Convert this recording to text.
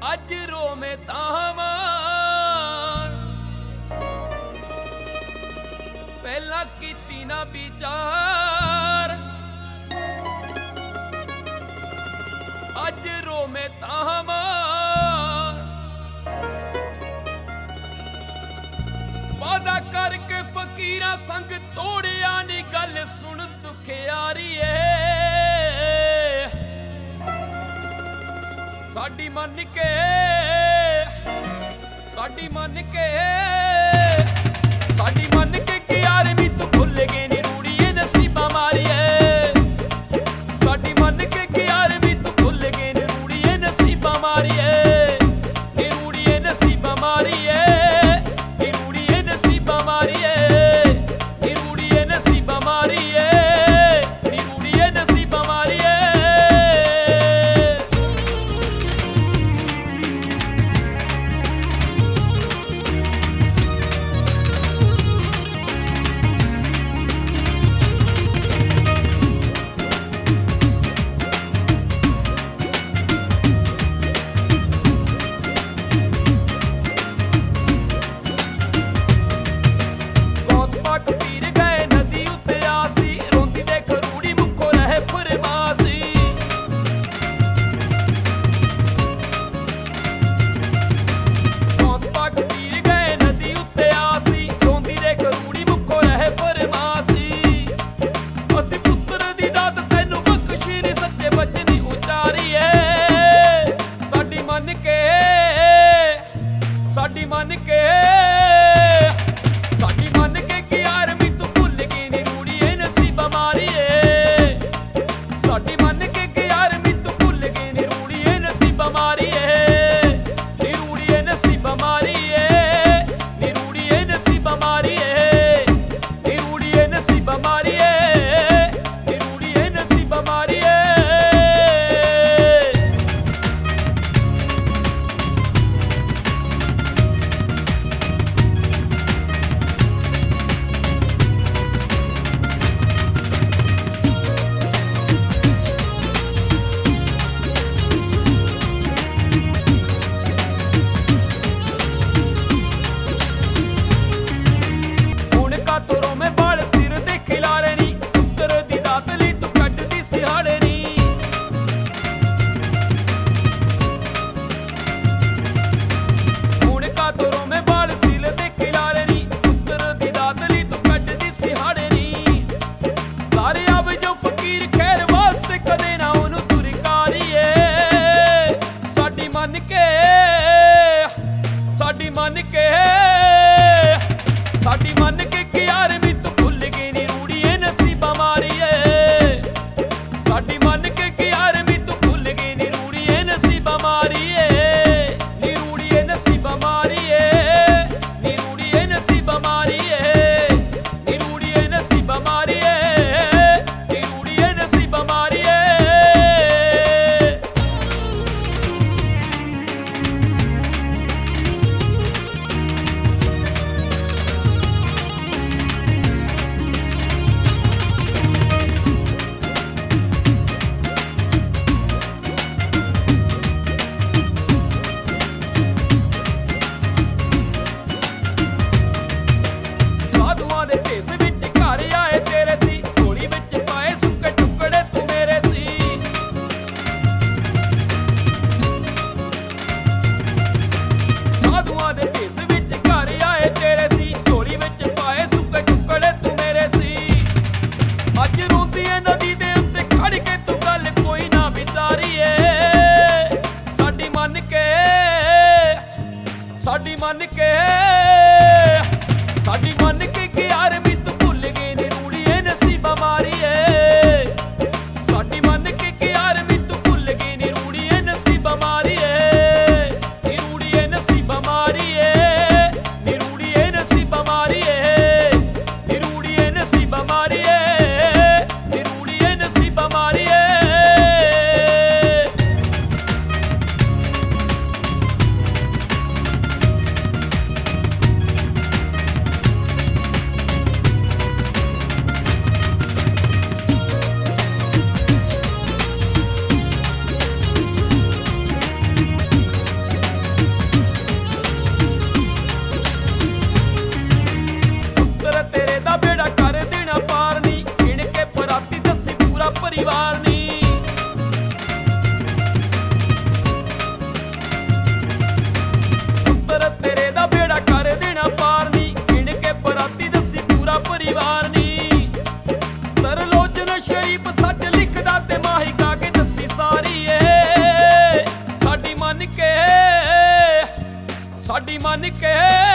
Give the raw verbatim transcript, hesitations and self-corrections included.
अज रोवे तावां पहला कीती ना विचार। अज रोवे तावां वादा करके फकीरा संग तोड़िया नी गल सुन दुखियारी साडी मन के साडी मन के साडी मन के कि यार भी तू भुल गई नी रूड़िए नसीबा मारिए। साडी मन के कि यार भी तू भुल गई नी रूड़िए नसीबा मारिए। नी रूड़िए नसीबा मारिए नी रूड़िए नसीबा मारिए नी रूड़िए नसीबा मारिए नी रूड़िए नसीबा मारिए। साडी मन के साडी मन के कि यार भी तू भुल गई नी रूड़िए नसीबा मारिए। साडी मन के कि यार भी तू भुल गई नी रूड़िए नसीबा मारिए नी रूड़िए नसीबा मारिए नी रूड़िए नसीबा मारिए नी रूड़िए नसीबा मारिए नी रूड़िए नसीबा मारिए। साडी मन के साडी मन के कि यार भी तू भुल गई नी रूड़िए नसीबा मारिए। साडी मन के कि यार भी तू भुल गई नी रूड़िए नसीबा मारिए नी रूड़िए नसीबा मारिए नी रूड़िए नसीबा मारिए नी रूड़िए नसीबा मारिए नी रूड़िए नसीबा मारिए। साडी मन के साडी मन के कि यार भी तू भुल गई नी रूड़िए नसीबा मारिए। साडी मन के कि यार भी तू भुल गई नी रूड़िए नसीबा मारिए नी रूड़िए नसीबा मारिए नी रूड़िए नसीबा मारिए नी रूड़िए नसीबा मारिए नी रूड़िए नसीबा मारिए। ਮੰਨ ਕੇ